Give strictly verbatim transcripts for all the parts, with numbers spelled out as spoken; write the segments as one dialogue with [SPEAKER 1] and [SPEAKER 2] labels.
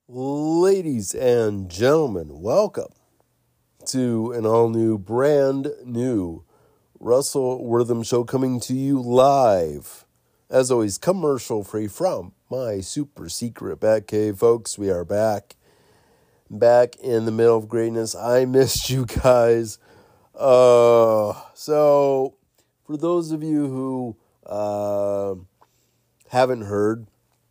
[SPEAKER 1] Ladies and gentlemen, welcome to an all-new, brand new Russell Wortham Show coming to you live. As always, commercial-free from my super secret Batcave, folks. We are back. Back in the middle of greatness. I missed you guys. Uh, so, for those of you who uh, haven't heard,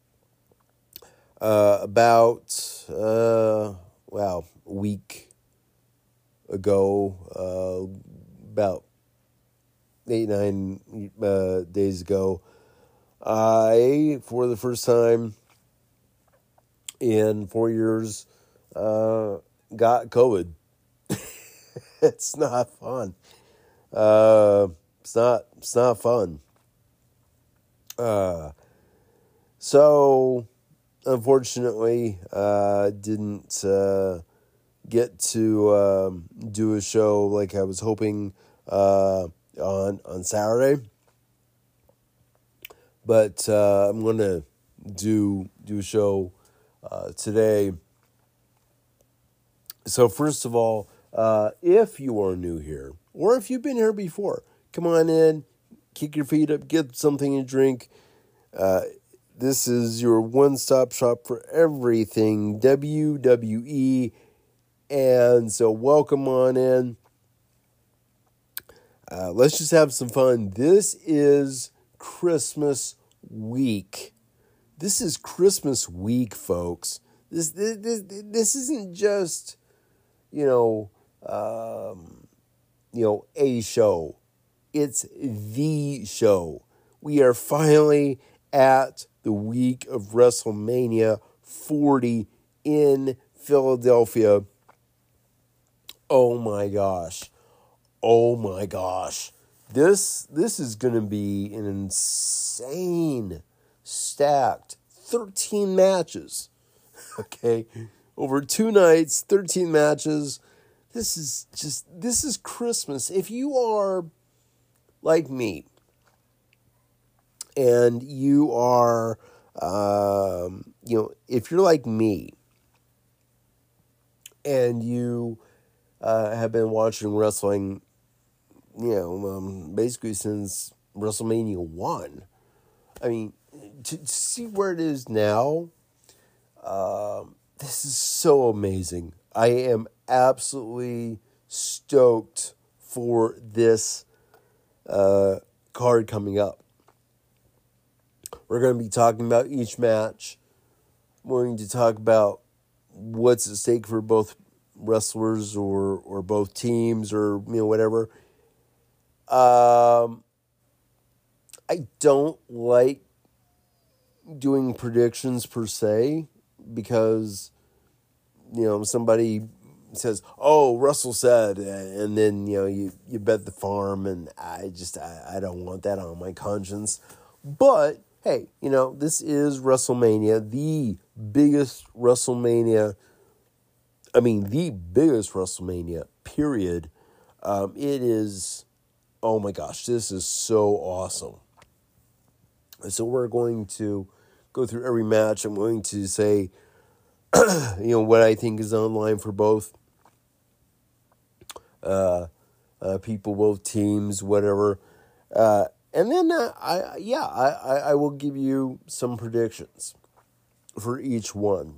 [SPEAKER 1] Uh, about, uh, wow, a week ago, uh, about eight, nine uh, days ago, I, for the first time in four years, uh, got COVID. It's not fun. Uh, it's not, it's not fun. Uh, so... Unfortunately, uh, didn't uh, get to um, do a show like I was hoping uh, on on Saturday, but uh, I'm going to do do a show uh, today. So first of all, uh, if you are new here, or if you've been here before, come on in, kick your feet up, get something to drink. Uh, This is your one-stop shop for everything W W E, and so welcome on in. Uh, let's just have some fun. This is Christmas week. This is Christmas week, folks. This this this, this isn't just, you know, um, you know, a show. It's the show. We are finally at the week of WrestleMania forty in Philadelphia. Oh my gosh. Oh my gosh. This this is going to be an insane stacked thirteen matches. Okay? Over two nights, thirteen matches. This is just this is Christmas. If you are like me, and you are, um, you know, if you're like me, and you uh, have been watching wrestling, you know, um, basically since WrestleMania one, I mean, to, to see where it is now, um, this is so amazing. I am absolutely stoked for this uh, card coming up. We're going to be talking about each match. We're going to talk about what's at stake for both wrestlers or or both teams or, you know, whatever. Um, I don't like doing predictions per se because, you know, somebody says, oh, Russell said, and then, you know, you, you bet the farm, and I just, I, I don't want that on my conscience. But hey, you know, this is WrestleMania, the biggest WrestleMania, I mean, the biggest WrestleMania, period. Um, it is, oh my gosh, this is so awesome. And so we're going to go through every match. I'm going to say, you know, what I think is online for both uh, uh, people, both teams, whatever. Uh And then, uh, I yeah, I, I will give you some predictions for each one.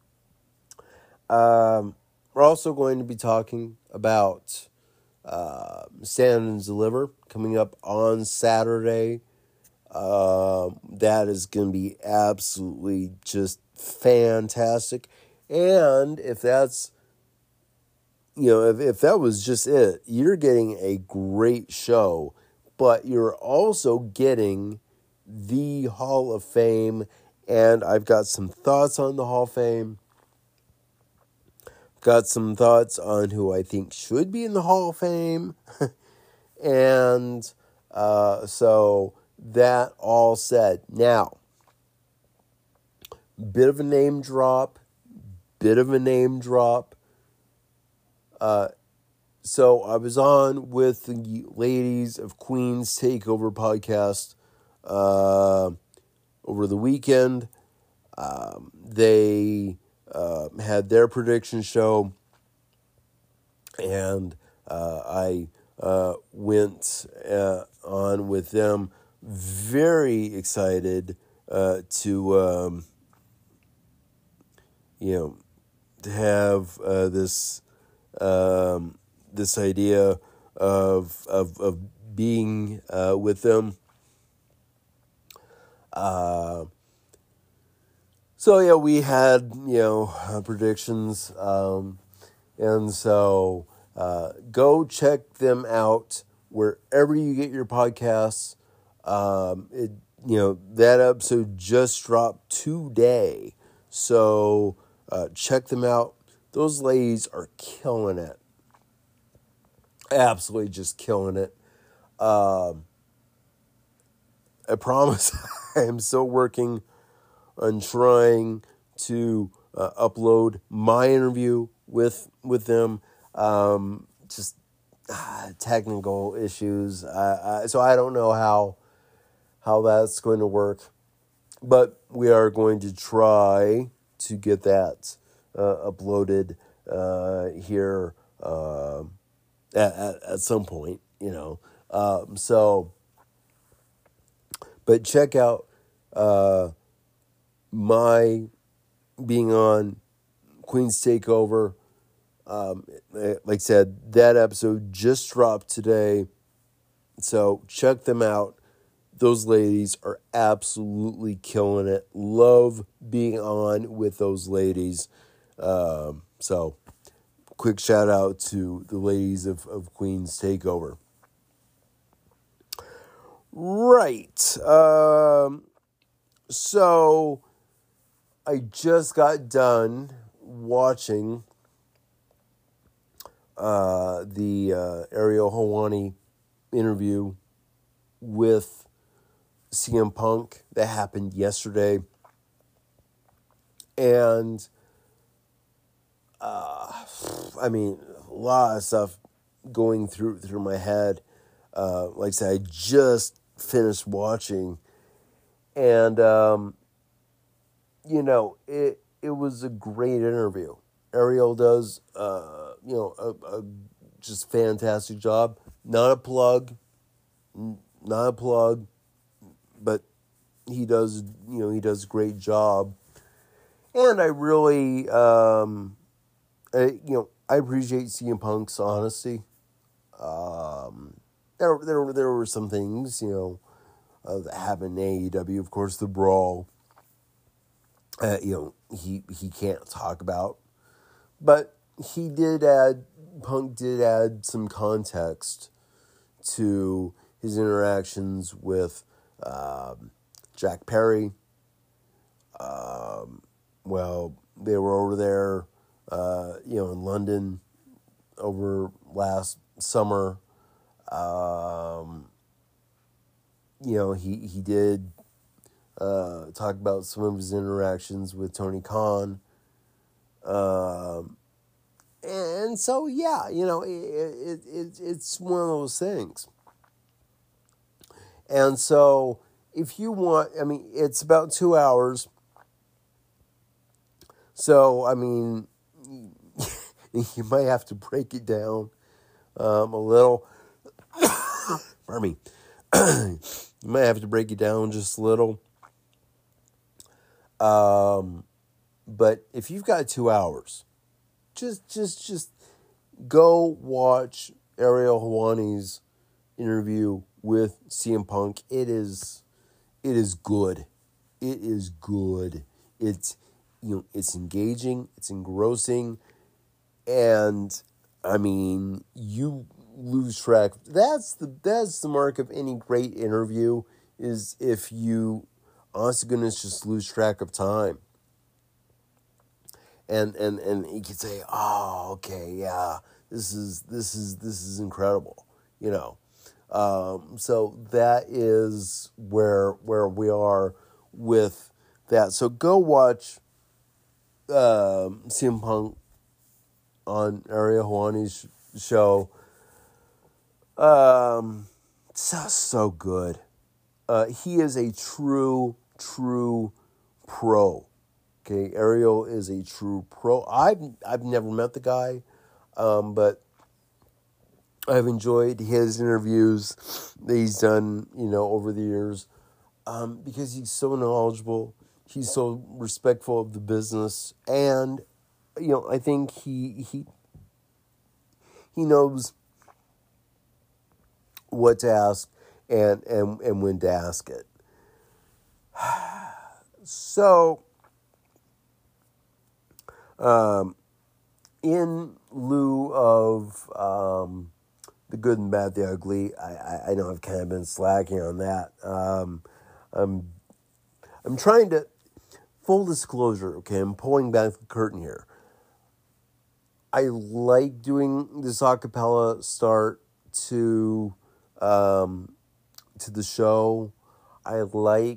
[SPEAKER 1] Um, we're also going to be talking about uh, Stand and Deliver coming up on Saturday. Uh, that is going to be absolutely just fantastic. And if that's, you know, if, if that was just it, you're getting a great show. But you're also getting the Hall of Fame, and I've got some thoughts on the Hall of Fame. Got some thoughts on who I think should be in the Hall of Fame. and uh, so that all said. Now, bit of a name drop. Bit of a name drop. Uh So I was on with the ladies of Queen's Takeover podcast uh, over the weekend. Um, they uh, had their prediction show, and uh, I uh, went uh, on with them. Very excited uh, to um, you know to have uh, this um, this idea of of of being uh, with them. Uh, so yeah, we had you know uh, predictions, um, and so uh, go check them out wherever you get your podcasts. Um, it you know that episode just dropped today, so uh, check them out. Those ladies are killing it, absolutely just killing it. Um, I promise I am still working on trying to uh, upload my interview with with them. Um, just ah, technical issues. I, I, so I don't know how how that's going to work, but we are going to try to get that uh, uploaded uh, here uh, at, at at some point. You know, um, so. But check out uh, my being on Queen's Takeover. Um, like I said, that episode just dropped today. So check them out. Those ladies are absolutely killing it. Love being on with those ladies. Um, so quick shout out to the ladies of, of Queen's Takeover. Right. Um, so I just got done watching uh, the uh, Ariel Helwani interview with C M Punk that happened yesterday. And, uh, I mean, a lot of stuff going through through my head. Uh, like I said, I just finished watching, and um, you know, it it was a great interview. Ariel does, uh, you know, a, a just fantastic job. Not a plug, not a plug, but he does, you know, he does a great job. And I really, um, I, you know, I appreciate C M Punk's honesty. Um, there, there, there were some things, you know, uh, that happened in A E W. Of course, the brawl. Uh, you know, he he can't talk about, but he did add. Punk did add some context to his interactions with um, Jack Perry. Um, well, they were over there, uh, you know, in London over last summer. Um, you know, he, he did uh, talk about some of his interactions with Tony Khan. Um, and so, yeah, you know, it, it, it it's one of those things. And so, if you want, I mean, it's about two hours. So, I mean, you might have to break it down um, a little. Pardon me. You might have to break it down just a little. Um, but if you've got two hours, just just just go watch Ariel Helwani's interview with C M Punk. It is it is good. It is good. It's you know it's engaging. It's engrossing, and I mean you lose track. That's the that's the mark of any great interview, is if you, honest to goodness, just lose track of time. And and and you could say, oh, okay, yeah, this is this is this is incredible, you know. Um, so that is where where we are with that. So go watch um, C M Punk on Ariel Helwani's show. Um, so, so good. Uh, he is a true, true pro. Okay, Ariel is a true pro. I've I've never met the guy, um, but I've enjoyed his interviews that he's done, you know, over the years, um, because he's so knowledgeable. He's so respectful of the business, and you know, I think he he he knows what to ask and and and when to ask it. So, um, in lieu of um, the good and bad, the ugly, I, I, I know I've kind of been slacking on that. Um, I'm I'm trying to, full disclosure, okay, I'm pulling back the curtain here. I like doing this a cappella start to um, to the show. I like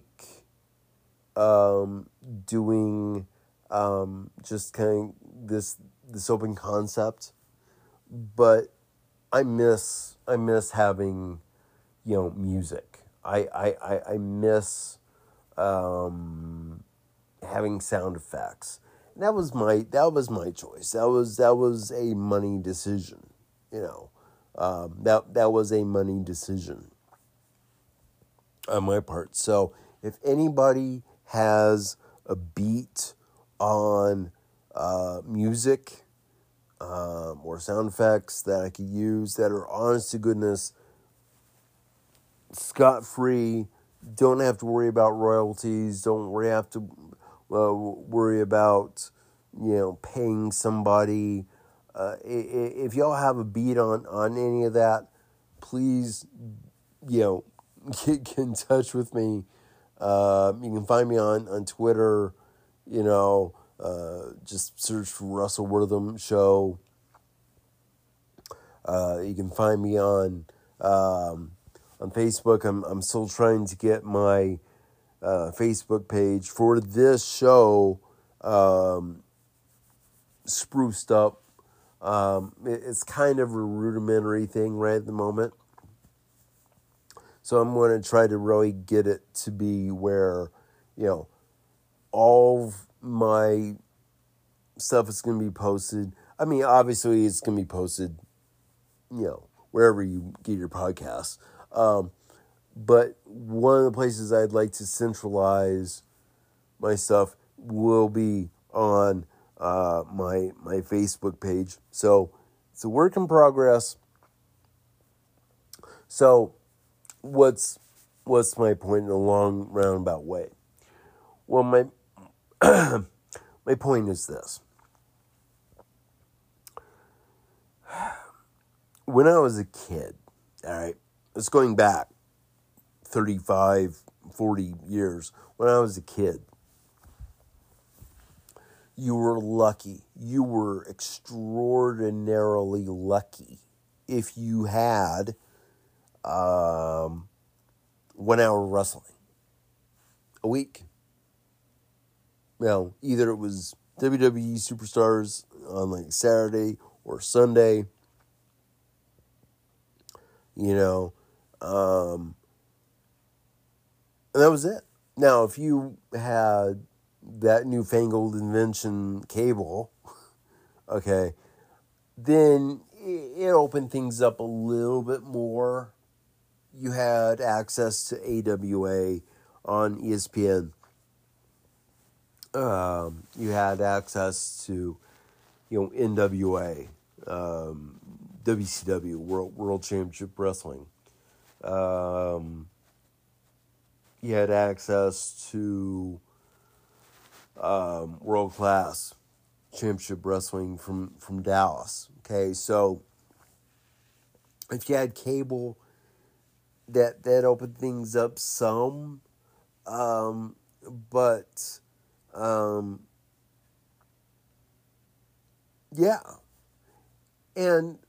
[SPEAKER 1] um, doing um, just kind of this this open concept, but I miss I miss having, you know, music. I I I, I miss um, having sound effects. And that was my that was my choice. That was that was a money decision. You know, um, that that was a money decision on my part. So if anybody has a beat on uh, music um, or sound effects that I could use that are honest to goodness, scot-free, don't have to worry about royalties, don't worry have to uh, worry about, you know, paying somebody. Uh, if y'all have a beat on, on any of that, please, you know, get, get in touch with me. Uh, you can find me on, on Twitter, you know, uh, just search for Russell Wortham Show. Uh, you can find me on um, on Facebook. I'm I'm still trying to get my uh, Facebook page for this show um, spruced up. Um, it, it's kind of a rudimentary thing right at the moment. So I'm going to try to really get it to be where, you know, all of my stuff is going to be posted. I mean, obviously it's going to be posted, you know, wherever you get your podcasts. Um, but one of the places I'd like to centralize my stuff will be on uh, my my Facebook page. So it's a work in progress. So what's what's my point in a long roundabout way? Well, my my point is this. When I was a kid, all right, it's going back thirty-five, forty years. When I was a kid, you were lucky. You were extraordinarily lucky if you had um, one hour wrestling a week. You know, either it was W W E Superstars on like Saturday or Sunday. You know, um, and that was it. Now, if you had that newfangled invention, cable, okay, then it opened things up a little bit more. You had access to A W A on E S P N. Um, you had access to, you know, N W A, um, W C W, World World Championship Wrestling. Um, you had access to um, World Class Championship Wrestling from, from Dallas. Okay, so if you had cable, that that opened things up some, um, but um, yeah, and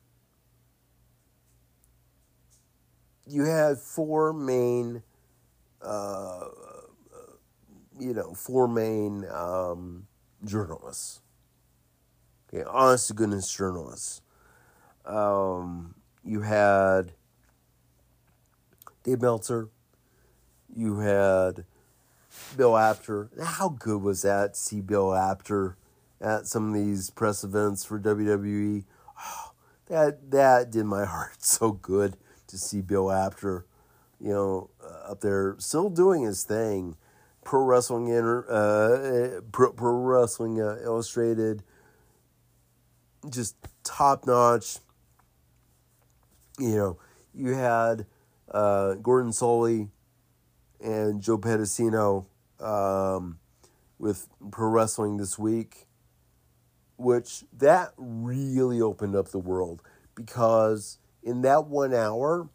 [SPEAKER 1] you had four main, uh, you know, four main um, journalists. Okay, honest to goodness journalists. Um, you had Dave Meltzer. You had Bill Apter. How good was that to see Bill Apter at some of these press events for W W E? Oh, that that did my heart so good to see Bill Apter, you know, uh, up there still doing his thing. Pro Wrestling Inter, uh, Pro, Pro Wrestling uh, Illustrated, just top notch. You know, you had uh, Gordon Solie and Joe Pedicino um, with Pro Wrestling This Week, which that really opened up the world, because in that one hour,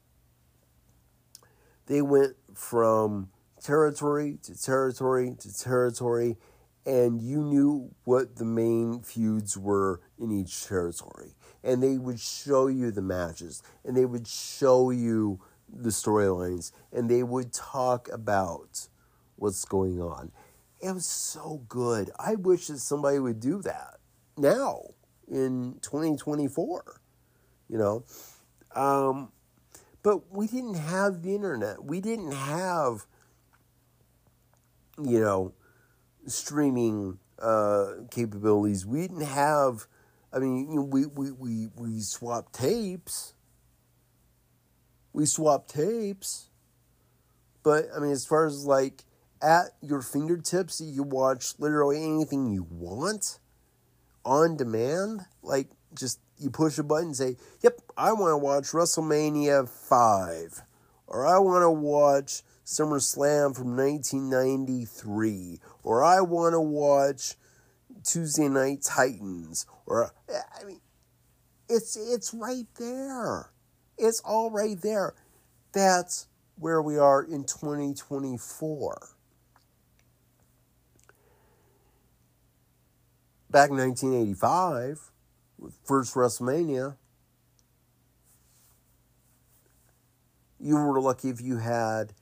[SPEAKER 1] they went from territory to territory to territory, and you knew what the main feuds were in each territory. And they would show you the matches, and they would show you the storylines, and they would talk about what's going on. It was so good. I wish that somebody would do that now in twenty twenty-four, you know. Um, but we didn't have the internet. We didn't have, you know, streaming uh, capabilities. We didn't have, I mean, you know, we, we, we, we swapped tapes. We swapped tapes. But, I mean, as far as, like, at your fingertips, you watch literally anything you want on demand. Like, just, you push a button and say, yep, I want to watch WrestleMania five. Or I want to watch SummerSlam from nineteen ninety-three. Or I want to watch Tuesday Night Titans. Or, I mean, it's it's right there. It's all right there. That's where we are in twenty twenty-four. Back in nineteen eighty-five, with first WrestleMania, you were lucky if you had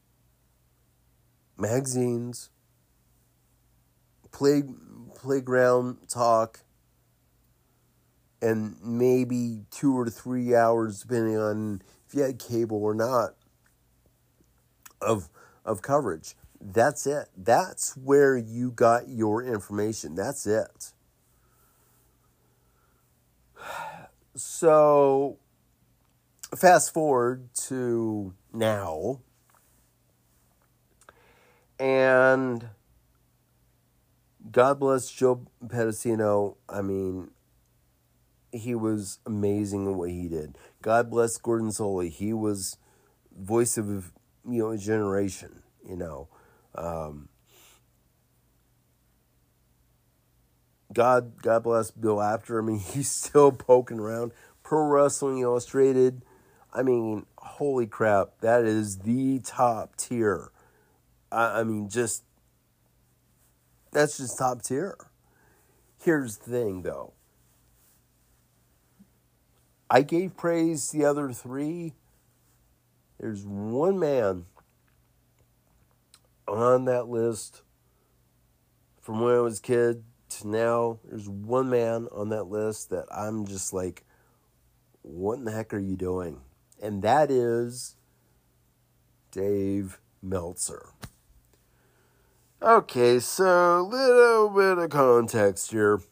[SPEAKER 1] magazines, play, playground talk, and maybe two or three hours, depending on if you had cable or not, of of coverage. That's it. That's where you got your information. That's it. So, fast forward to now, and God bless Joe Pedicino. I mean, he was amazing in what he did. God bless Gordon Solie. He was voice of, you know, a generation, you know. Um, God, God bless Bill Apter. I mean, he's still poking around. Pro Wrestling Illustrated. I mean, holy crap, that is the top tier. I, I mean, just, that's just top tier. Here's the thing, though. I gave praise to the other three. There's one man on that list from when I was a kid to now. There's one man on that list that I'm just like, what in the heck are you doing? And that is Dave Meltzer. Okay, so a little bit of context here.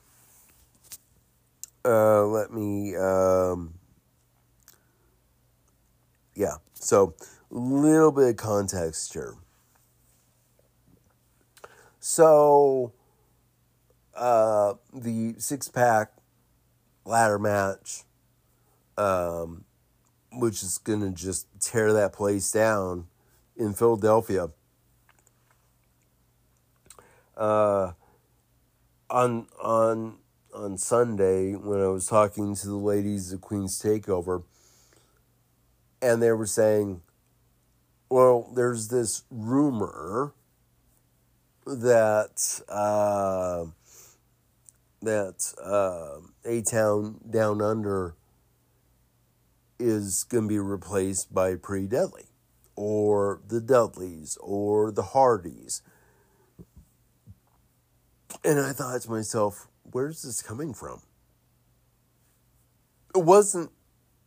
[SPEAKER 1] Uh, let me, um, yeah, so a little bit of context here. So, uh, the six-pack ladder match, um, which is going to just tear that place down in Philadelphia, uh, on, on, on Sunday, when I was talking to the ladies at Queen's Takeover, and they were saying, well, there's this rumor that uh, that uh, A-Town Down Under is going to be replaced by Pretty Deadly, or the Dudleys, or the Hardys. And I thought to myself, where's this coming from? It wasn't,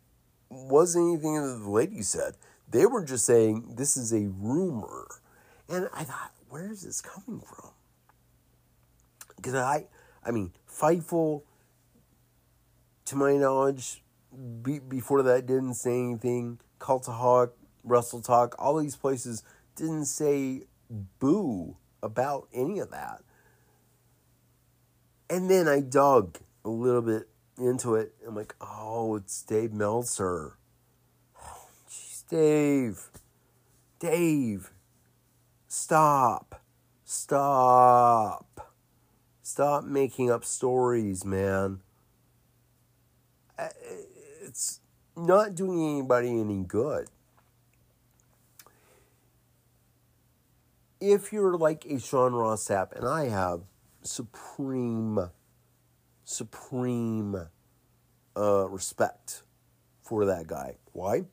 [SPEAKER 1] wasn't anything that the lady said. They were just saying, this is a rumor. And I thought, where is this coming from? Because I, I mean, Fightful, to my knowledge, be, before that didn't say anything. Cultaholic, Wrestle Talk, all these places didn't say boo about any of that. And then I dug a little bit into it. I'm like, oh, it's Dave Meltzer. Oh, jeez, Dave. Dave. Stop. Stop. Stop making up stories, man. It's not doing anybody any good. If you're like a Sean Ross Sapp, and I have supreme, supreme uh, respect for that guy. Why?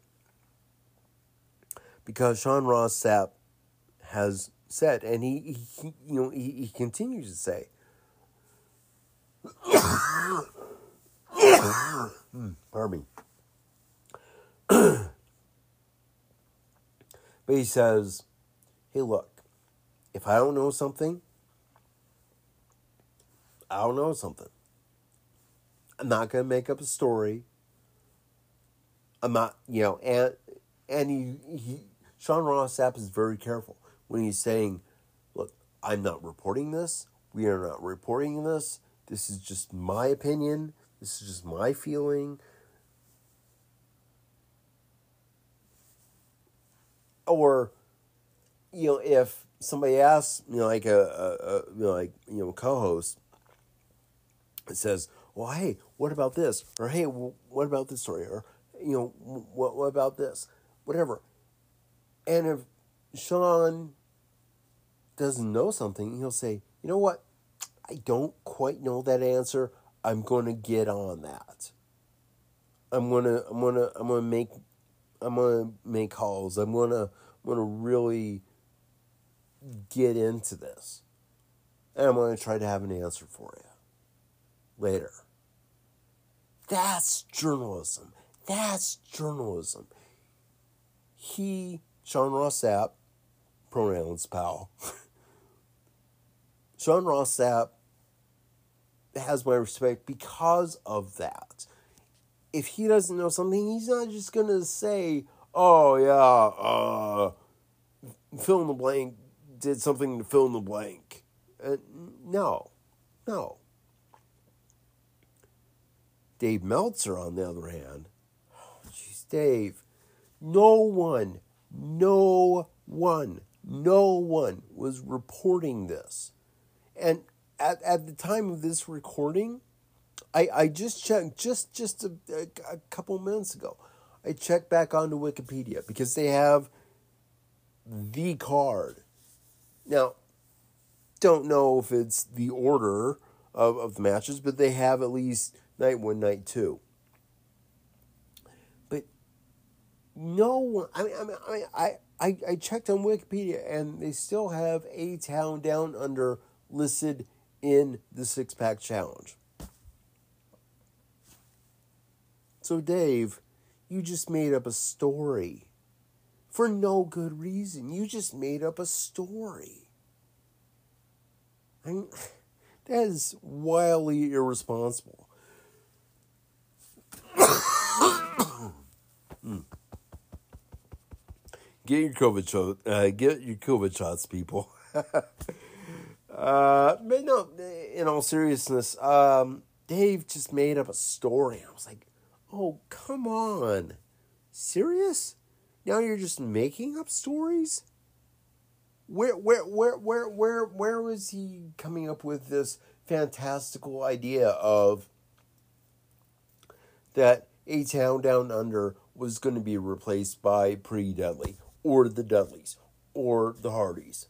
[SPEAKER 1] Because Sean Ross Sapp has said, and he, he you know, he, he continues to say, pardon me. But he says, hey, look, if I don't know something, I don't know something. I'm not going to make up a story. I'm not, you know, and and he, he Sean Ross Sapp is very careful when he's saying, look, I'm not reporting this. We are not reporting this. This is just my opinion. This is just my feeling. Or, you know, if somebody asks, you know, like a, a, a you know, like, you know, co-host, it says, well, hey, what about this? Or, hey, what about this story? Or, you know, what, what about this? Whatever. And if Sean doesn't know something, he'll say, you know what? I don't quite know that answer. I'm going to get on that. I'm going to, I'm going to, I'm going to make, I'm going to make calls. I'm going to, I'm going to really get into this. And I'm going to try to have an answer for you later. That's journalism. That's journalism. He, Sean Ross Sapp, pronouns pal. Sean Ross Sapp has my respect because of that. If he doesn't know something, he's not just going to say, oh, yeah, uh, fill in the blank, did something to fill in the blank. Uh, no, no. Dave Meltzer, on the other hand, oh, geez, Dave, no one, no one, no one was reporting this. And at, at the time of this recording, I, I just checked, just, just a, a, a couple minutes ago, I checked back onto Wikipedia because they have the card. Now, don't know if it's the order of, of the matches, but they have at least night one, night two. But no one, I mean, I mean, I, mean, I, I, I checked on Wikipedia and they still have A-Town Down Under listed in the six-pack challenge. So, Dave, you just made up a story. For no good reason. You just made up a story. I mean, that is wildly irresponsible. mm. Get your COVID shot. Uh, get your COVID shots, people. uh, but no, in all seriousness, um, Dave just made up a story. I was like, oh, come on. Serious? Now you're just making up stories? Where where where where where where was he coming up with this fantastical idea of that A-Town Down Under was going to be replaced by Pretty Deadly or the Dudleys or the Hardys?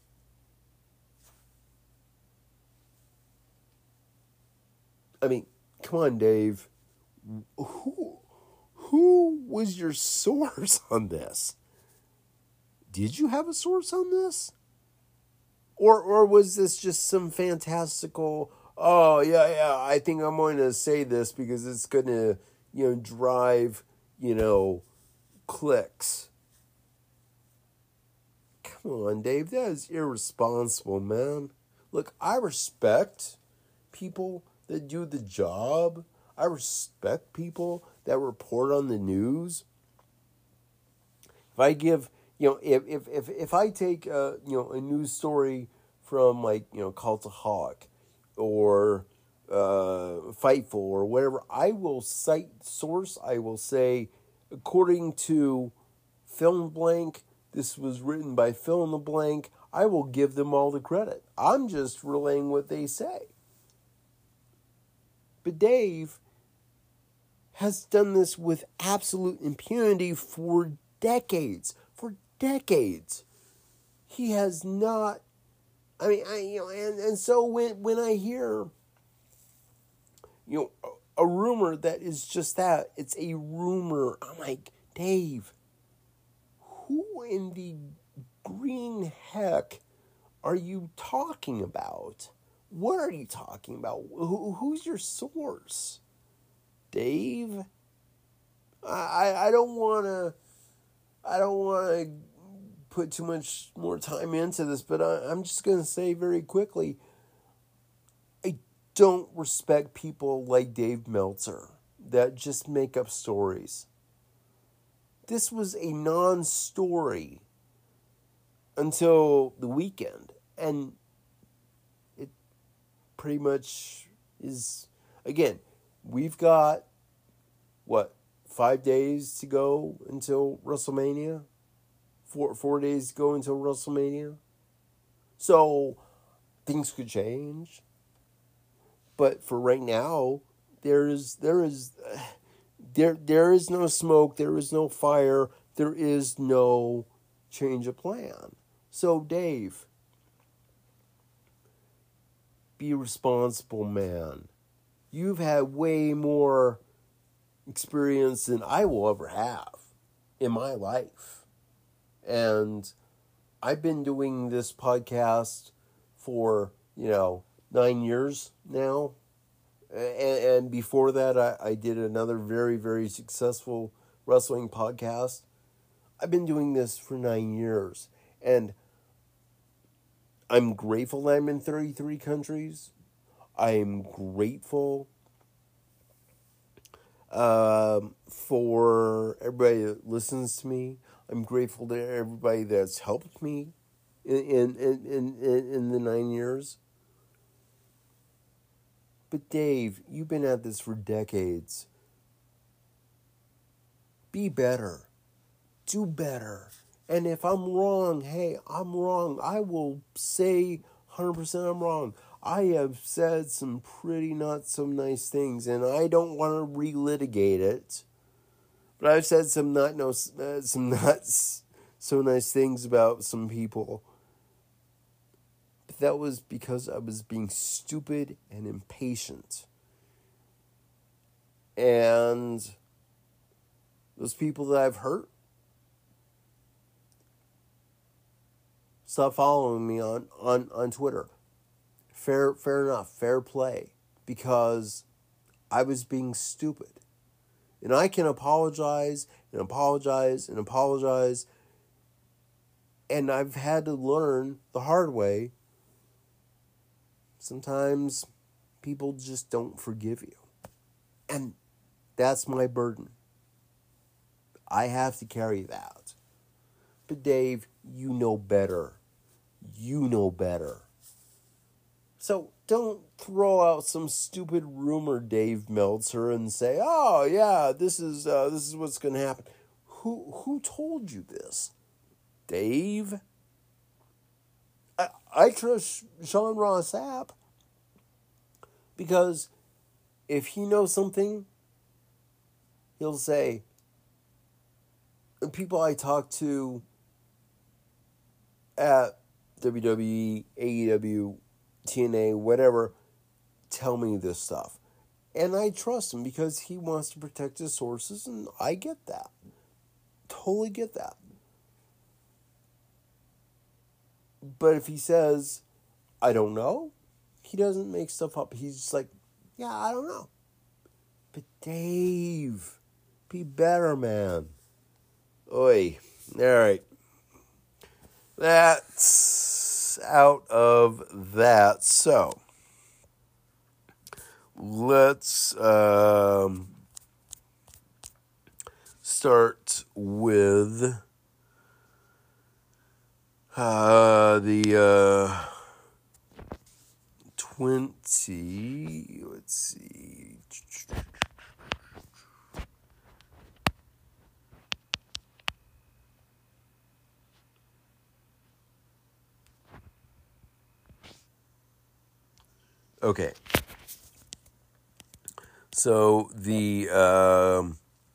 [SPEAKER 1] I mean, come on, Dave. Who who was your source on this? Did you have a source on this? Or or was this just some fantastical, oh, yeah, yeah, I think I'm going to say this because it's going to, you know, drive, you know, clicks. Come Come on, Dave, that is irresponsible, man. Look, I respect people that do the job. I respect people that report on the news. If I give, you know, if if if, if I take a, you know, a news story from, like, you know, Cultaholic or uh, Fightful or whatever, I will cite source. I will say, according to fill in the blank, this was written by fill in the blank. I will give them all the credit. I'm just relaying what they say. But Dave has done this with absolute impunity for decades. For decades. He has not, I mean, I, you know, and, and so when, when I hear, you know, a, a rumor that is just that, it's a rumor, I'm like, Dave, who in the green heck are you talking about? What are you talking about? Who, who's your source? Dave? I, I don't want to, I don't want to put too much more time into this, but I, I'm just going to say very quickly, I don't respect people like Dave Meltzer that just make up stories. This was a non-story until the weekend, and it pretty much is, again, we've got, what, five days to go until WrestleMania? Four, four days to go until WrestleMania? So, things could change. But for right now, there is, there is, there, there is no smoke, there is no fire, there is no change of plan. So, Dave, be a responsible man. You've had way more experience than I will ever have in my life. And I've been doing this podcast for, you know, nine years now. And, and before that, I, I did another very, very successful wrestling podcast. I've been doing this for nine years. And I'm grateful that I'm in thirty-three countries. I'm grateful um, for everybody that listens to me. I'm grateful to everybody that's helped me in in, in, in, in the nine years. But Dave, you've been at this for decades. Be better. Do better. And if I'm wrong, hey, I'm wrong. I will say one hundred percent I'm wrong. I have said some pretty not so nice things, and I don't want to relitigate it. But I've said some not no uh, some not so nice things about some people. But that was because I was being stupid and impatient. And those people that I've hurt, stop following me on, on, on Twitter. Fair fair enough, fair play. Because I was being stupid. And I can apologize and apologize and apologize. And I've had to learn the hard way. Sometimes people just don't forgive you. And that's my burden. I have to carry that. But Dave, you know better. You know better. So don't throw out some stupid rumor, Dave Meltzer, and say, "Oh yeah, this is uh, this is what's going to happen." Who who told you this, Dave? I I trust Sean Ross Sapp because if he knows something, he'll say. The people I talk to at W W E, A E W, T N A, whatever, tell me this stuff. And I trust him because he wants to protect his sources, and I get that. Totally get that. But if he says, I don't know, he doesn't make stuff up. He's just like, yeah, I don't know. But Dave, be better, man. Oi. All right. that's out of that. So let's um, start with uh, the uh, twenty. Let's see. Okay. So the um,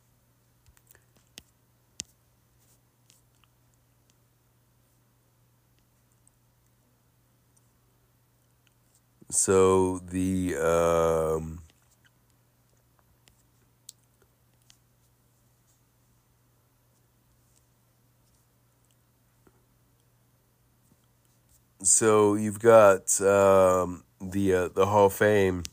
[SPEAKER 1] so the um, so you've got um, the uh, the Hall of Fame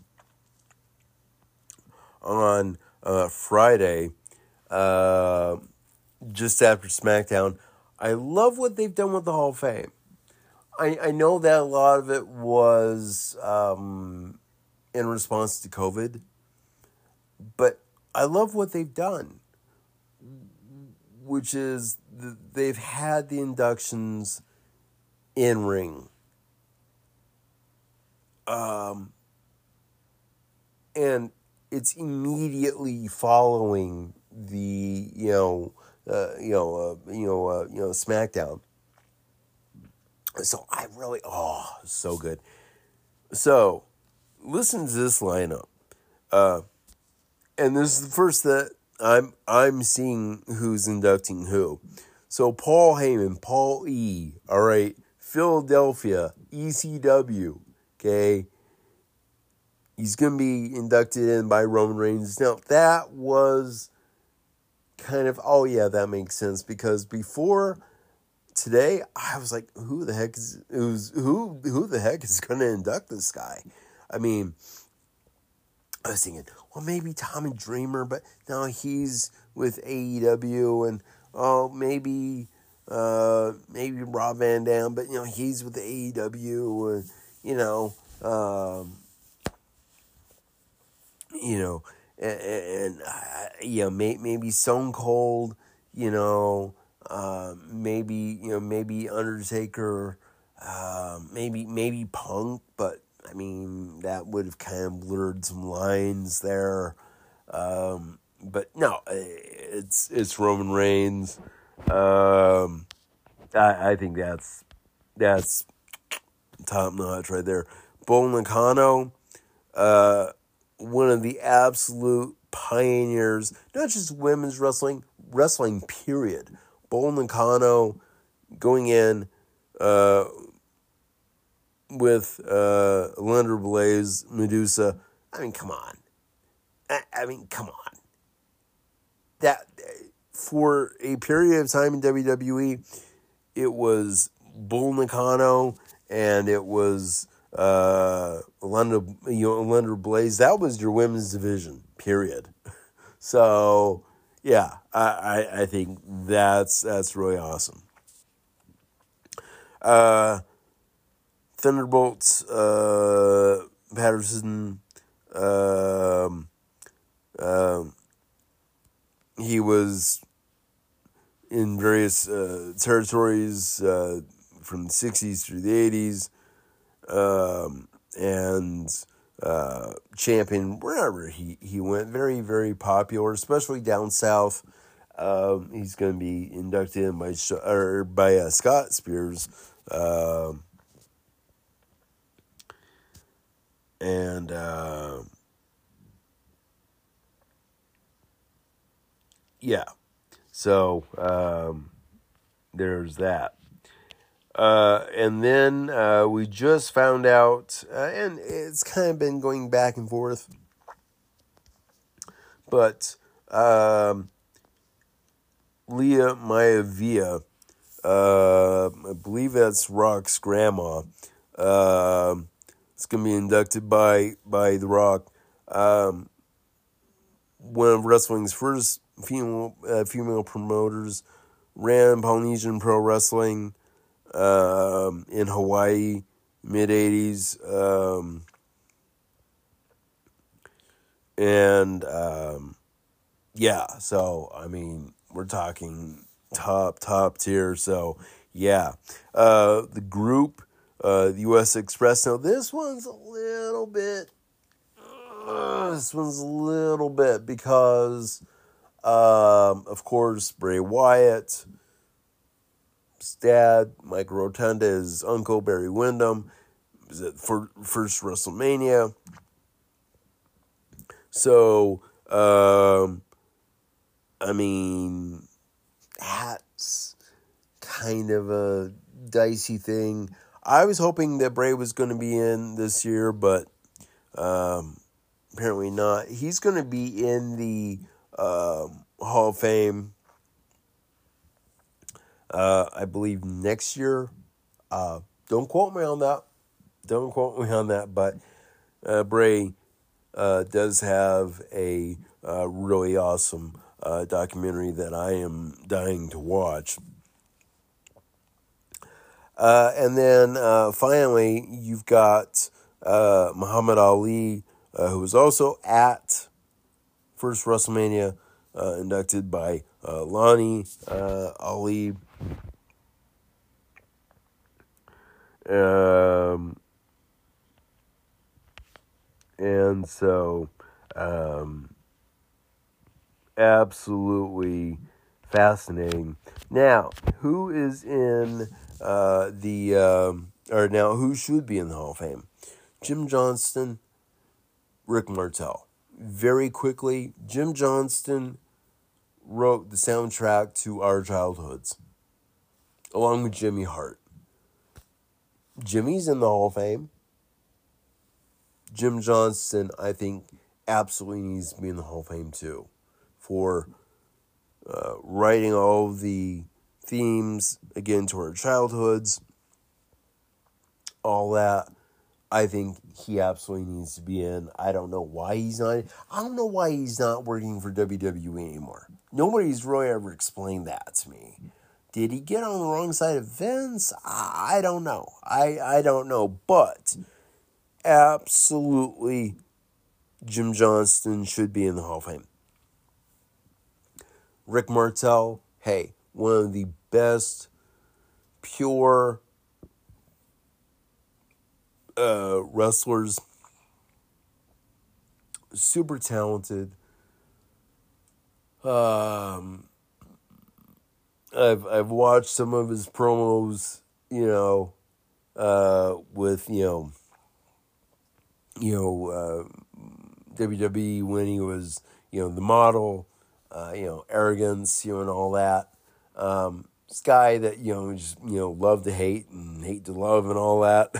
[SPEAKER 1] on uh, Friday, uh, just after SmackDown. I love what they've done with the Hall of Fame. I, I know that a lot of it was um, in response to COVID, but I love what they've done, which is th- they've had the inductions in ring. Um, and it's immediately following the, you know, uh, you know, uh, you know, uh, you know, SmackDown. So I really, oh, so good. So listen to this lineup, uh, and this is the first that I'm I'm seeing who's inducting who. So Paul Heyman, Paul E. All right, Philadelphia, E C W. Okay, he's gonna be inducted in by Roman Reigns. Now that was kind of, oh yeah, that makes sense, because before today, I was like, who the heck is who's who who the heck is gonna induct this guy? I mean, I was thinking, well, maybe Tommy Dreamer, but now he's with A E W, and oh, maybe uh, maybe Rob Van Dam, but you know he's with the A E W, and you know, um, you know, and, and uh, you know, may, maybe Stone Cold, you know. Uh, maybe you know, maybe Undertaker, uh, maybe maybe Punk, but I mean that would have kind of blurred some lines there. Um, but no, it's it's Roman Reigns. Um, I I think that's that's top notch right there. Bull Nakano, uh, one of the absolute pioneers, not just women's wrestling, wrestling period. Bull Nakano going in uh, with uh, Alundra Blaze, Medusa. I mean, come on. I, I mean, come on. That for a period of time in W W E, it was Bull Nakano and it was uh, Alundra, you know, Alundra Blaze. That was your women's division. Period. So. Yeah, I, I, I think that's that's really awesome. Uh, Thunderbolts, uh, Patterson, um, uh, he was in various uh, territories uh, from the sixties through the eighties, um, and uh, champion wherever he, he went. Very, very popular, especially down south. Um, he's going to be inducted in by or by uh, Scott Spears, uh, and uh, yeah. So um, there's that. Uh, and then uh, we just found out, uh, and it's kind of been going back and forth, but um, Leah Maivia, uh, I believe that's Rock's grandma, uh, it's going to be inducted by, by The Rock. Um, one of wrestling's first female, uh, female promoters, ran Polynesian Pro Wrestling. um, in Hawaii, mid eighties. Um, and, um, yeah, so, I mean, we're talking top, top tier. So, yeah. Uh, the group, uh, the U S Express. Now, this one's a little bit, uh, this one's a little bit because, um, of course, Bray Wyatt, his dad, Mike Rotunda, his uncle, Barry Windham, was at for first WrestleMania. So, um, I mean, that's kind of a dicey thing. I was hoping that Bray was going to be in this year, but um, apparently not. He's going to be in the um, Hall of Fame, uh, I believe, next year. Uh, don't quote me on that. Don't quote me on that, but uh, Bray uh, does have a uh, really awesome uh, documentary that I am dying to watch. Uh, and then uh, finally, you've got uh, Muhammad Ali, uh, who was also at first WrestleMania, uh, inducted by uh, Lonnie uh, Ali. Um, and so, um, absolutely fascinating. Now, who is in uh, the, um, or now who should be in the Hall of Fame? Jim Johnston, Rick Martel. Very quickly, Jim Johnston wrote the soundtrack to Our Childhoods, along with Jimmy Hart. Jimmy's in the Hall of Fame. Jim Johnston, I think, absolutely needs to be in the Hall of Fame too, for uh, writing all of the themes, again, to our childhoods, all that. I think he absolutely needs to be in. I don't know why he's not. I don't know why he's not working for W W E anymore. Nobody's really ever explained that to me. Did he get on the wrong side of Vince? I don't know. I, I don't know. But absolutely, Jim Johnston should be in the Hall of Fame. Rick Martel, hey, one of the best pure uh, wrestlers. Super talented. Um, I've I've watched some of his promos, you know, uh, with you know, you know, uh, W W E when he was you know the model, uh, you know, arrogance, you know, and all that. Um, this guy that you know just you know love to hate and hate to love and all that.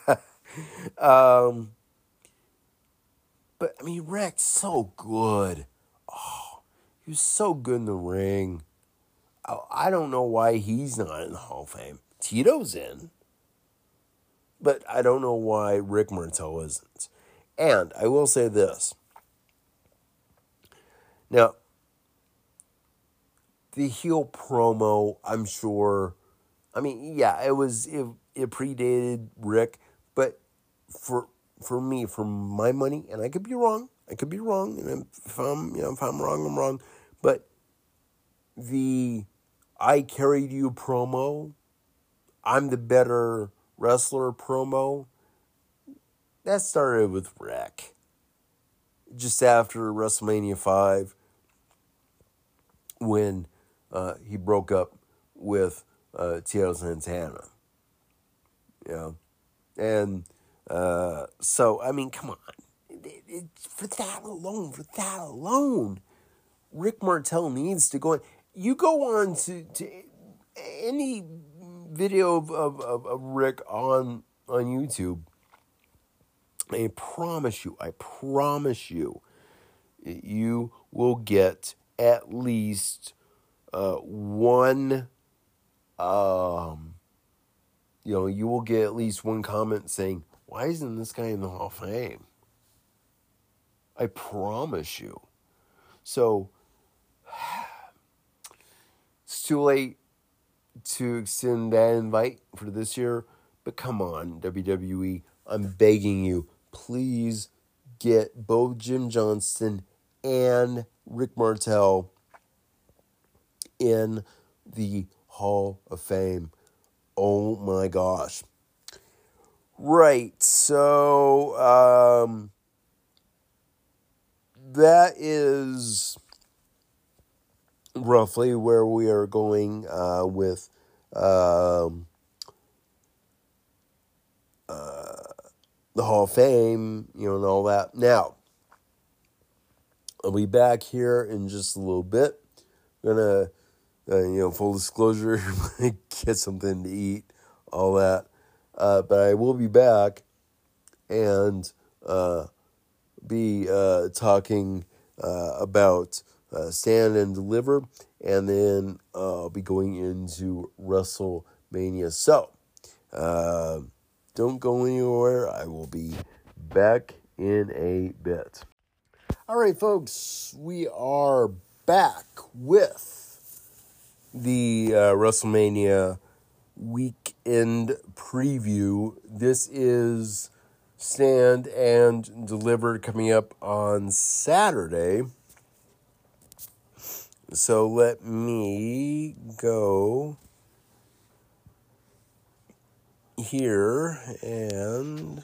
[SPEAKER 1] um, but I mean, Rick's so good. Oh, he was so good in the ring. I don't know why he's not in the Hall of Fame. Tito's in. But I don't know why Rick Martel isn't. And I will say this. Now, the heel promo, I'm sure, I mean, yeah, it was, it, it predated Rick. But for for me, for my money, and I could be wrong. I could be wrong. And if I'm, you know, if I'm wrong, I'm wrong. But the I carried you promo, I'm the better wrestler promo, that started with Rick. Just after WrestleMania five, when uh, he broke up with uh, Tito Santana. You know? And uh, so, I mean, come on. It, it, for that alone, for that alone, Rick Martel needs to go in. You go on to, to any video of, of, of, of Rick on on YouTube, I promise you, I promise you, you will get at least uh, one, um, you know, you will get at least one comment saying, why isn't this guy in the Hall of Fame? I promise you. So, it's too late to extend that invite for this year, but come on, W W E, I'm begging you, please get both Jim Johnston and Rick Martel in the Hall of Fame. Oh my gosh. Right, so um, that is roughly where we are going uh, with um, uh, the Hall of Fame, you know, and all that. Now, I'll be back here in just a little bit. I'm gonna, uh, you know, full disclosure, get something to eat, all that. Uh, but I will be back and uh, be uh, talking uh, about uh, Stand and Deliver, and then uh, I'll be going into WrestleMania. So, uh, don't go anywhere. I will be back in a bit. All right, folks, we are back with the uh, WrestleMania weekend preview. This is Stand and Deliver coming up on Saturday. So let me go here and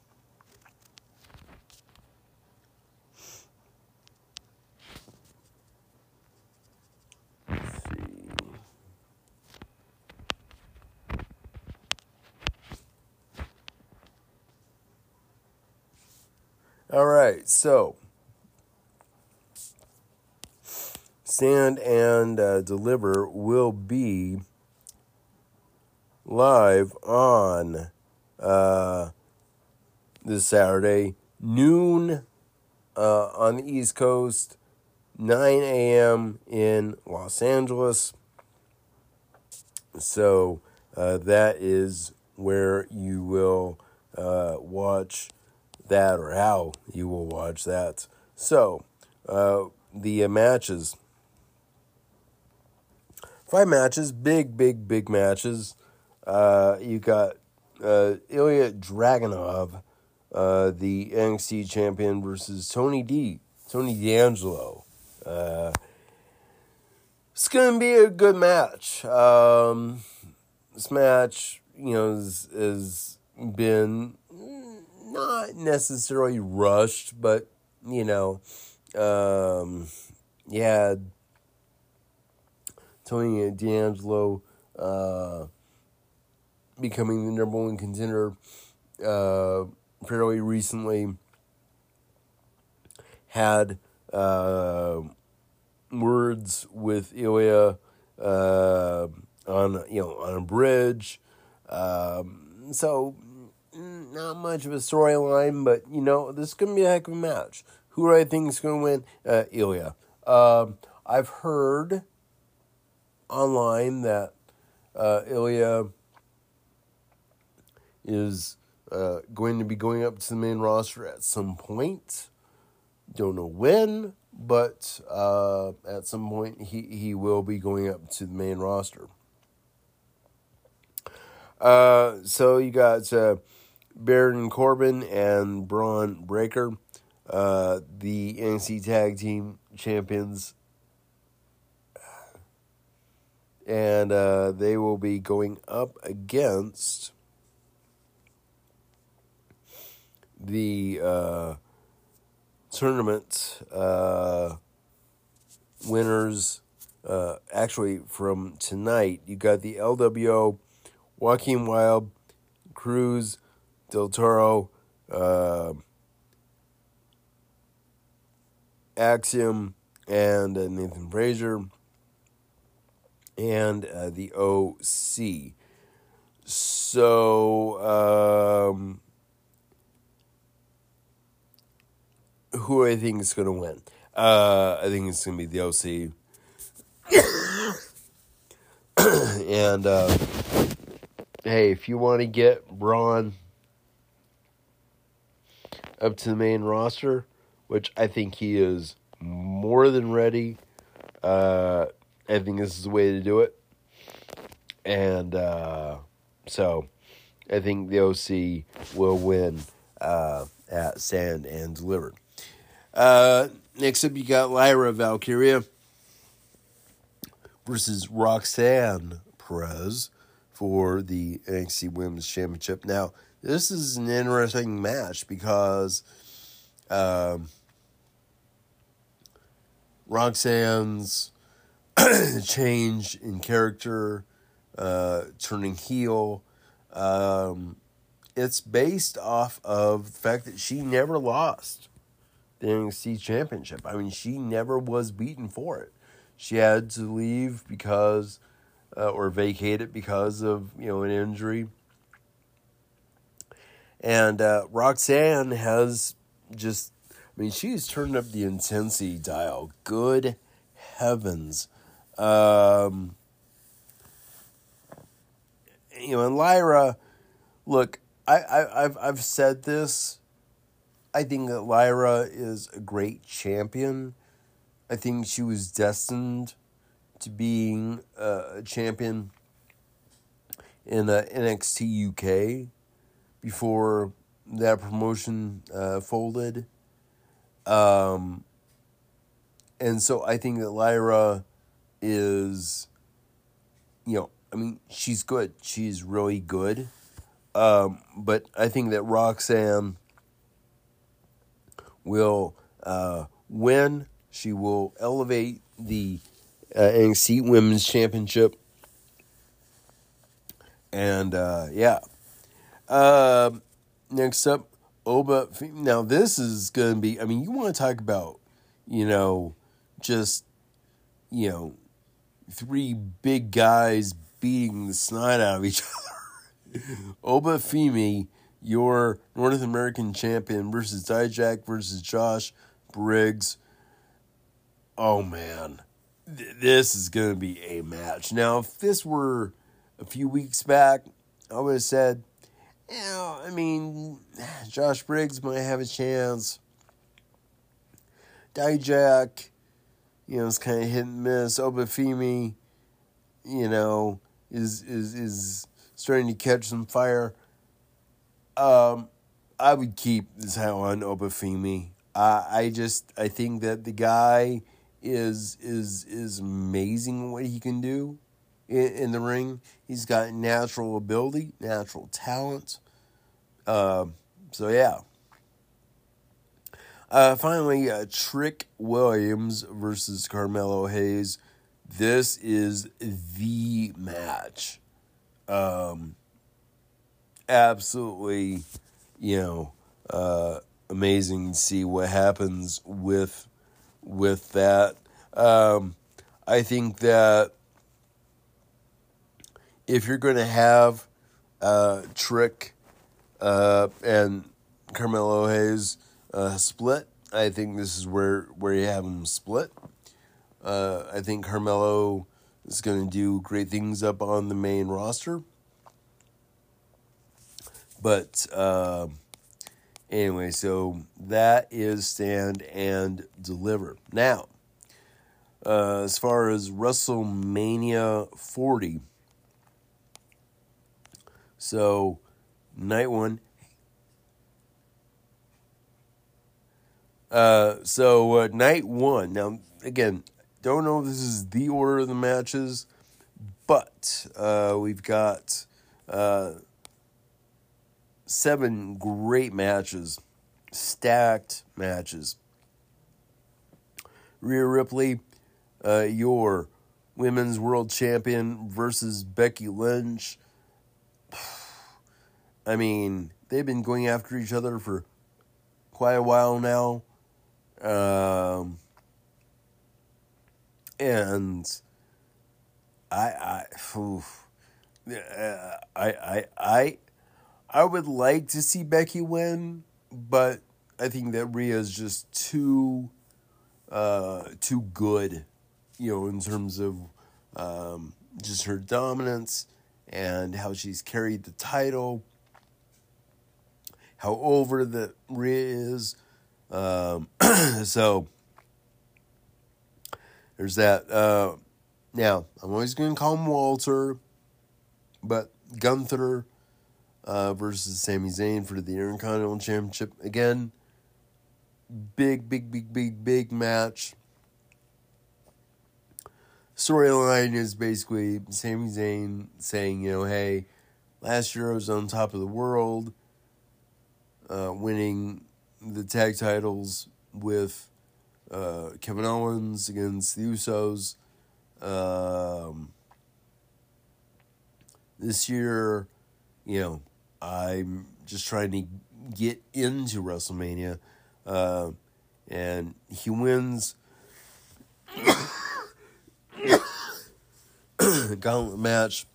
[SPEAKER 1] see. All right, so Stand and uh, Deliver will be live on uh, this Saturday, noon uh, on the East Coast, nine a.m. in Los Angeles. So uh, that is where you will uh, watch that, or how you will watch that. So uh, the uh, matches, five matches, big, big, big matches. Uh, you got uh, Ilya Dragunov, uh, the N X T champion, versus Tony D, Tony D'Angelo. Uh, it's gonna be a good match. Um, this match, you know, has, has been not necessarily rushed, but you know, um, you had Tony D'Angelo uh, becoming the number one contender uh, fairly recently. Had uh, words with Ilya uh, on you know on a bridge, um, so not much of a storyline, but you know this is gonna be a heck of a match. Who do I think is gonna win? Uh, Ilya. Um, I've heard online that uh, Ilya is uh, going to be going up to the main roster at some point. Don't know when, but uh, at some point he, he will be going up to the main roster. Uh, so you got uh, Baron Corbin and Braun Breaker, uh, the N X T Tag Team Champions. And uh, they will be going up against the uh, tournament uh, winners. Uh, actually, from tonight, you got the L W O, Joaquin Wilde, Cruz, Del Toro, uh, Axiom, and uh, Nathan Frazier, and uh, the O C. So, um, who I think is going to win? Uh, I think it's going to be the O C. And, uh, hey, if you want to get Braun up to the main roster, which I think he is more than ready, uh, I think this is the way to do it. And uh, so I think the O C will win uh, at Stand and Deliver. Uh, next up, you got Lyra Valkyria versus Roxanne Perez for the N X T Women's Championship. Now, this is an interesting match because um, Roxanne's change in character, uh, turning heel, um, it's based off of the fact that she never lost the N X T Championship. I mean, she never was beaten for it. She had to leave because, uh, or vacate it because of, you know, an injury. And uh, Roxanne has just, I mean, she's turned up the intensity dial. Good heavens. Um, you know, and Lyra, look, I, I, I've, I've said this. I think that Lyra is a great champion. I think she was destined to being a champion in uh, N X T U K before that promotion uh, folded. Um, and so I think that Lyra is, you know, I mean, she's good. She's really good. Um, but I think that Roxanne will uh, win. She will elevate the uh, N X T Women's Championship. And, uh, yeah. Uh, next up, Oba. Now, this is going to be, I mean, you want to talk about, you know, just, you know, three big guys beating the snot out of each other. Oba Femi, your North American champion, versus Dijak versus Josh Briggs. Oh, man. Th- this is going to be a match. Now, if this were a few weeks back, I would have said, you know, I mean, Josh Briggs might have a chance. Dijak, you know, it's kind of hit and miss. Oba Femi, you know, is is is starting to catch some fire. Um, I would keep this on Oba Femi. I I just I think that the guy is is is amazing what he can do in, in the ring. He's got natural ability, natural talent. Uh, so yeah. Uh, finally, uh, Trick Williams versus Carmelo Hayes. This is the match. Um, absolutely, you know, uh, amazing to see what happens with with that. Um, I think that if you're going to have uh, Trick uh, and Carmelo Hayes uh, split, I think this is where, where you have them split. Uh, I think Carmelo is going to do great things up on the main roster. But uh, anyway, so that is Stand and Deliver. Now, uh, as far as WrestleMania forty, so night one. Uh, so uh, night one. Now, again, don't know if this is the order of the matches, but uh, we've got uh, seven great matches, stacked matches. Rhea Ripley, uh, your Women's World Champion versus Becky Lynch. I mean, they've been going after each other for quite a while now. Um, and I, I, oof, I, I, I, I would like to see Becky win, but I think that Rhea is just too, uh, too good, you know, in terms of um, just her dominance and how she's carried the title, how over the Rhea is. Um, so there's that. Uh, now I'm always going to call him Walter. But Gunther uh, versus Sami Zayn for the Intercontinental Championship. Again, big, big, big, big, big match. Storyline is basically Sami Zayn saying, you know, hey, last year I was on top of the world, uh, winning the tag titles with uh, Kevin Owens against the Usos. Um, this year, you know, I'm just trying to get into WrestleMania. Uh, and he wins gauntlet match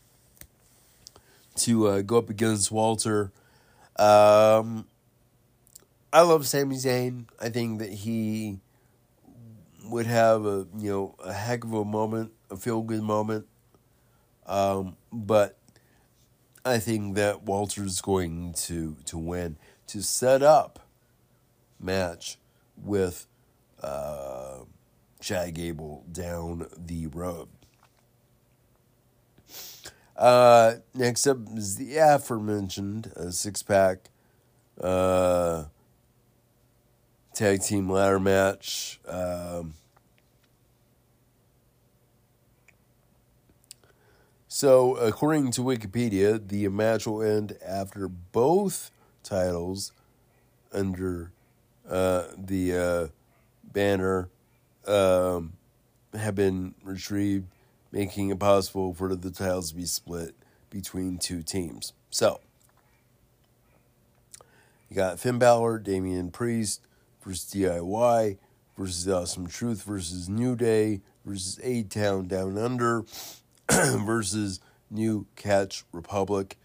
[SPEAKER 1] to uh, go up against Walter. Um, I love Sami Zayn. I think that he would have a you know a heck of a moment, a feel good moment. Um, but I think that Walter's going to to win to set up match with uh, Chad Gable down the road. Uh, next up is the aforementioned uh, six-pack uh, tag team ladder match. Um, so, according to Wikipedia, the match will end after both titles under uh, the uh, banner um, have been retrieved, making it possible for the titles to be split between two teams. So, you got Finn Balor, Damian Priest versus D I Y versus Awesome Truth versus New Day versus A-Town Down Under versus New Catch Republic.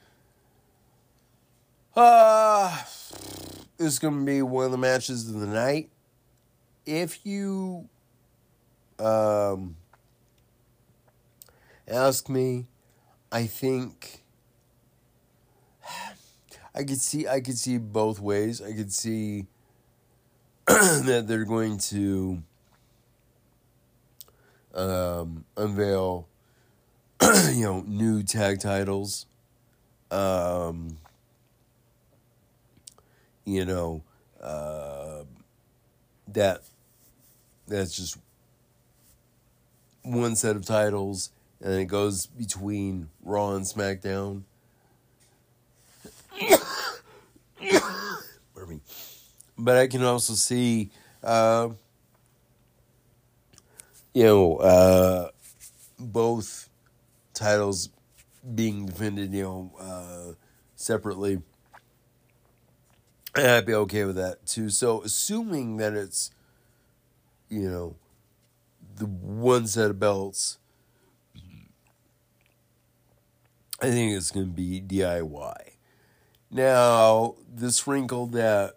[SPEAKER 1] Uh, this is going to be one of the matches of the night. If you um, ask me, I think I could see I could see both ways. I could see that they're going to um, unveil you know new tag titles. Um, you know uh, that that's just one set of titles, and it goes between Raw and SmackDown. Pardon me. But I can also see, uh, you know, uh, both titles being defended, you know, uh, separately. And I'd be okay with that too. So, assuming that it's, you know, the one set of belts, I think it's going to be D I Y. Now, this wrinkle that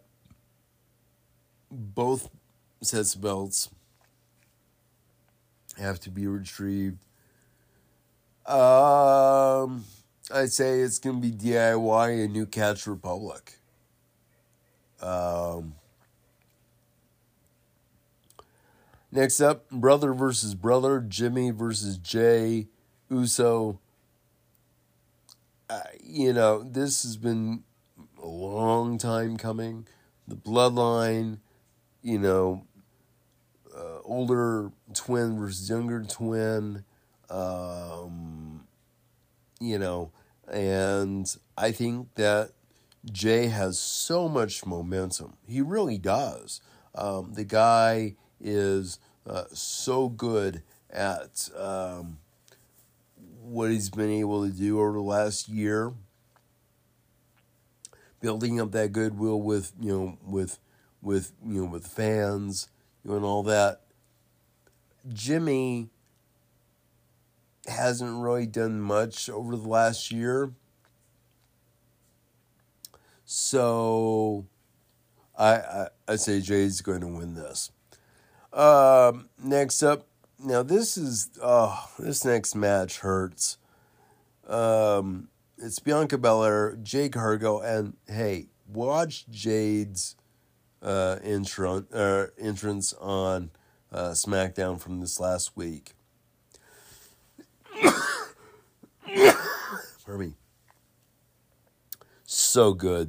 [SPEAKER 1] both sets of belts have to be retrieved, um, I'd say it's going to be D I Y and New Catch Republic. Um, next up, brother versus brother, Jimmy versus Jay Uso. Uh, you know, this has been a long time coming. The bloodline, you know, uh, older twin versus younger twin, um, you know, and I think that Jay has so much momentum. He really does. Um, the guy is uh, so good at um, what he's been able to do over the last year, building up that goodwill with you know with with you know with fans, you know, and all that. Jimmy hasn't really done much over the last year, so I I, I say Jay's going to win this. Um, next up, now this is oh this next match hurts. Um, it's Bianca Belair, Jade Cargill, and hey, watch Jade's uh, entrance uh, entrance on uh, SmackDown from this last week. Pardon me. So good.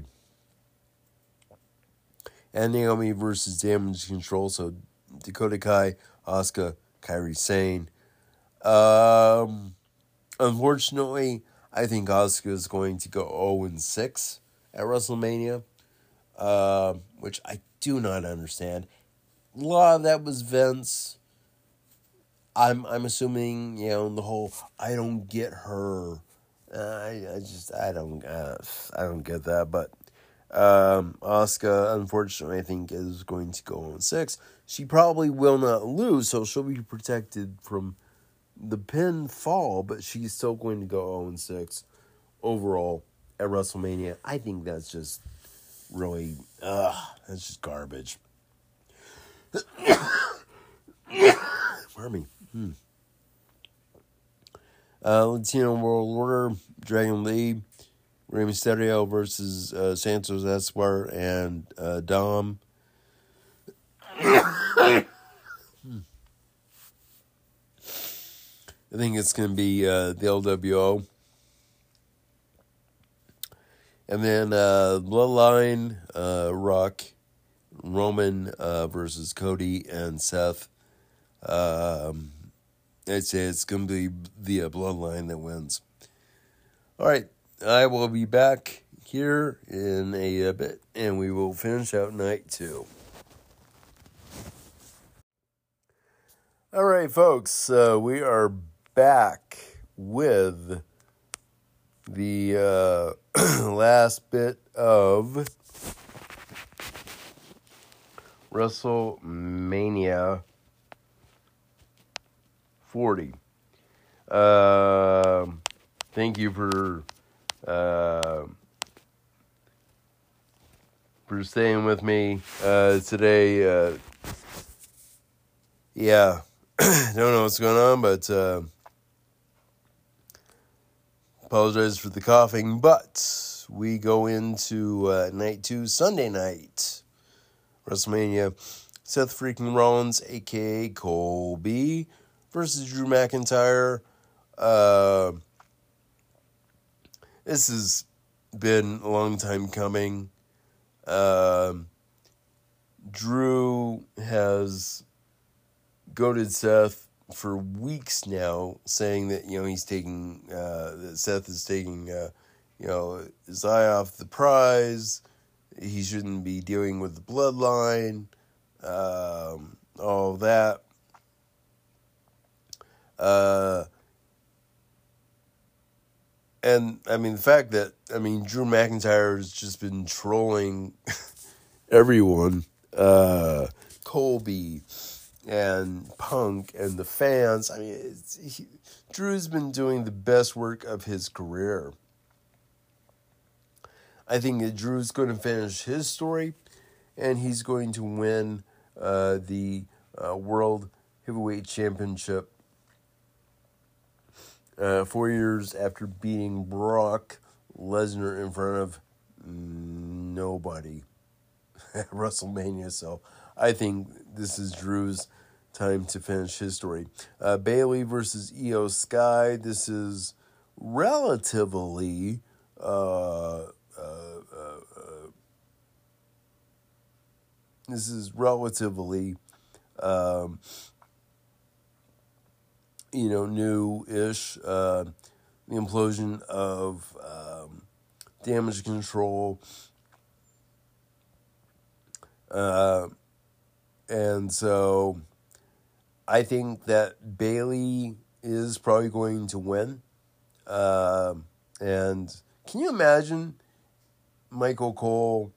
[SPEAKER 1] And Naomi versus Damage Control. So Dakota Kai, Asuka, Kairi Sane. Um, unfortunately, I think Asuka is going to go oh and six at WrestleMania, uh, which I do not understand. A lot of that was Vince. I'm I'm assuming, you know, the whole I don't get her. Uh, I I just I don't uh, I don't get that. But um, Asuka, unfortunately, I think is going to go on six. She probably will not lose, so she'll be protected from the pinfall. But she's still going to go oh and six overall at WrestleMania. I think that's just really uh that's just garbage. Pardon me. Hmm. Uh, Latino World Order, Dragon Lee, Rey Mysterio versus uh, Santos Escobar and uh, Dom. hmm. I think it's going to be uh, the L W O. And then uh, Bloodline, uh, Rock, Roman uh, versus Cody and Seth. Um, I'd say it's going to be the uh, Bloodline that wins. All right, I will be back here in a, a bit, and we will finish out night two. All right, folks, uh, we are back with the uh, last bit of WrestleMania forty. Uh, thank you for uh, for staying with me uh, today. Uh, yeah, don't know what's going on, but uh, apologize for the coughing. But we go into uh, night two, Sunday night, WrestleMania. Seth freaking Rollins, a k a. Colby, versus Drew McIntyre. Uh, this has been a long time coming. Uh, Drew has goaded Seth for weeks now, saying that, you know, he's taking, uh, that Seth is taking, uh, you know, his eye off the prize. He shouldn't be dealing with the bloodline, um, all of that. Uh, and, I mean, the fact that, I mean, Drew McIntyre has just been trolling everyone, uh, Colby and Punk and the fans. I mean, it's, he, Drew's been doing the best work of his career. I think that Drew's going to finish his story, and he's going to win uh, the uh, World Heavyweight Championship uh, four years after beating Brock Lesnar in front of nobody at WrestleMania. So I think this is Drew's time to finish his story. Uh, Bayley versus Io Sky. This is relatively uh, uh, uh, uh, this is relatively um, you know, new-ish. Uh, the implosion of um, Damage Control. Uh, and so I think that Bayley is probably going to win. Uh, and can you imagine Michael Cole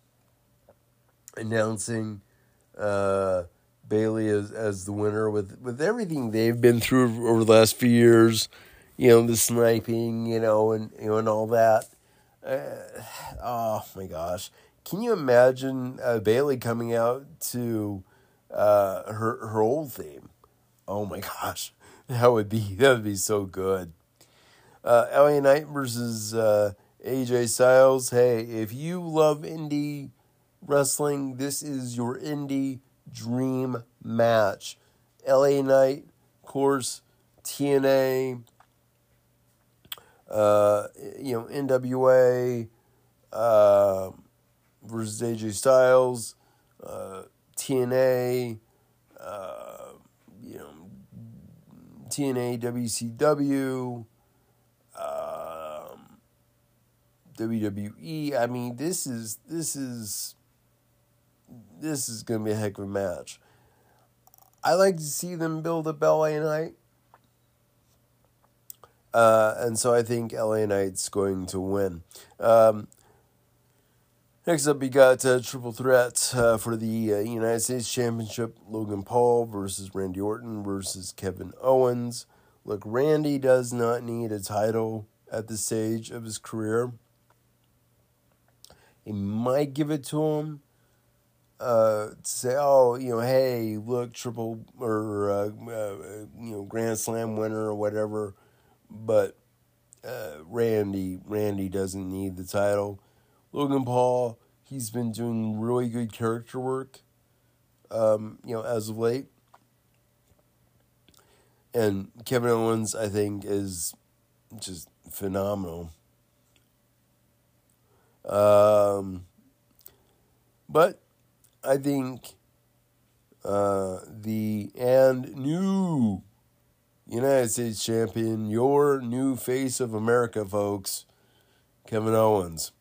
[SPEAKER 1] announcing uh, Bayley as, as the winner with, with everything they've been through over the last few years, you know, the sniping, you know, and, you know, and all that. Uh, oh my gosh. Can you imagine uh, Bayley coming out to uh, her her old theme? Oh my gosh, that would be that would be so good. Uh, L A Knight versus uh, A J Styles. Hey, if you love indie wrestling, this is your indie dream match. L A Knight, of course, T N A. Uh, you know, N W A uh, versus A J Styles, uh, T N A, uh, you know, T N A, W C W, um, W W E. I mean, this is this is this is going to be a heck of a match. I like to see them build up L A Knight. Uh, and so I think L A Knight's going to win. Um, next up, we got uh, triple threat uh, for the uh, United States Championship. Logan Paul versus Randy Orton versus Kevin Owens. Look, Randy does not need a title at this stage of his career. He might give it to him. Uh, to say, oh, you know, hey, look, triple or uh, uh, you know, Grand Slam winner or whatever. But uh, Randy, Randy doesn't need the title. Logan Paul, he's been doing really good character work, um, you know, as of late. And Kevin Owens, I think, is just phenomenal. Um, but I think uh, the and new United States champion, your new face of America, folks, Kevin Owens.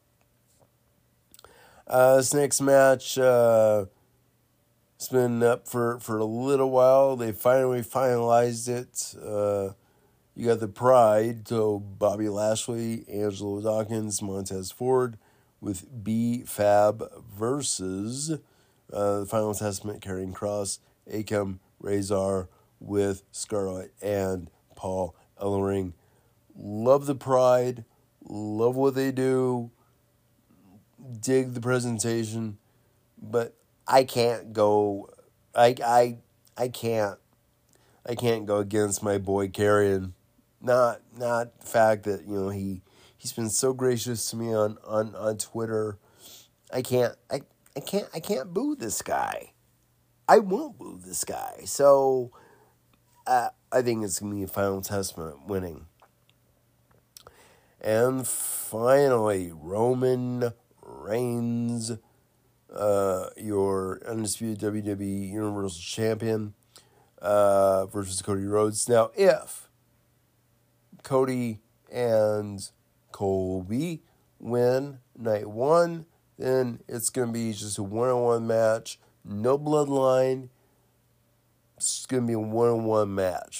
[SPEAKER 1] Uh, this next match uh, has been up for, for a little while. They finally finalized it. Uh, you got the Pride, so Bobby Lashley, Angelo Dawkins, Montez Ford, with B-Fab versus uh, the Final Testament, Karrion Kross, Akam, Razor, with Scarlett and Paul Ellering. Love the Pride. Love what they do. Dig the presentation. But I can't go... I I I can't... I can't go against my boy Karrion. Not not the fact that, you know, he... He's been so gracious to me on, on, on Twitter. I can't I, I can't I can't boo this guy. I won't boo this guy. So uh, I think it's gonna be a Final Testament winning. And finally, Roman Reigns, uh, your undisputed W W E Universal Champion, uh, versus Cody Rhodes. Now, if Cody and Colby win night one, then it's going to be just a one-on-one match. No bloodline. It's going to be a one-on-one match.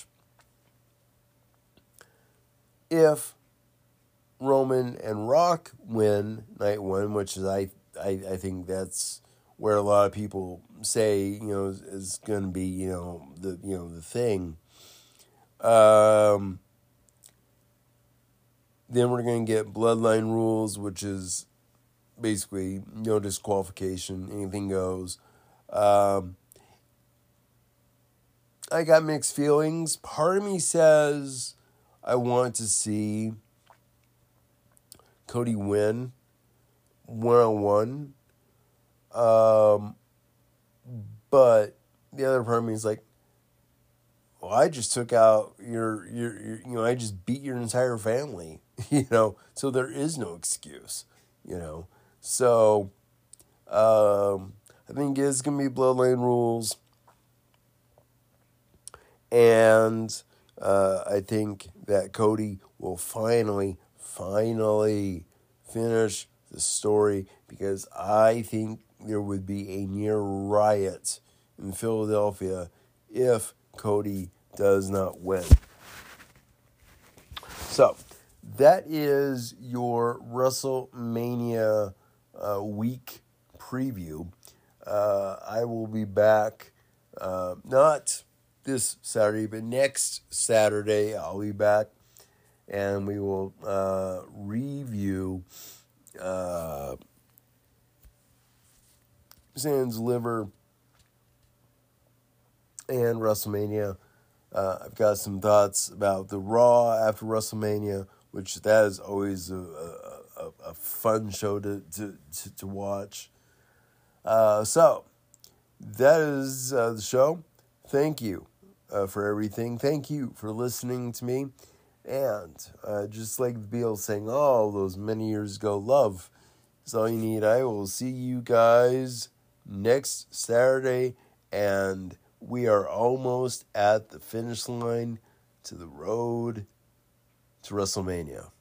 [SPEAKER 1] If Roman and Rock win night one, which is I, I, I think that's where a lot of people say, you know, is, is going to be, you know, the you know the thing. Um. Then we're going to get Bloodline Rules, which is basically no disqualification, anything goes. Um, I got mixed feelings. Part of me says I want to see Cody win one-on-one. Um, but the other part of me is like, well, I just took out your, your, your, you know, I just beat your entire family, you know, so there is no excuse, you know. So, um, I think it's going to be Bloodline Rules. And uh, I think that Cody will finally, finally finish the story, because I think there would be a near riot in Philadelphia if Cody does not win. So, that is your WrestleMania uh, week preview. Uh, I will be back, uh, not this Saturday, but next Saturday I'll be back, and we will uh, review uh, Sans Liver and WrestleMania. Uh, I've got some thoughts about the Raw after WrestleMania, which that is always a, a, a fun show to, to, to, to watch. Uh, so, that is uh, the show. Thank you uh, for everything. Thank you for listening to me. And uh, just like the Beatles saying, oh, those many years ago, love is all you need. I will see you guys next Saturday, and we are almost at the finish line to the road to WrestleMania.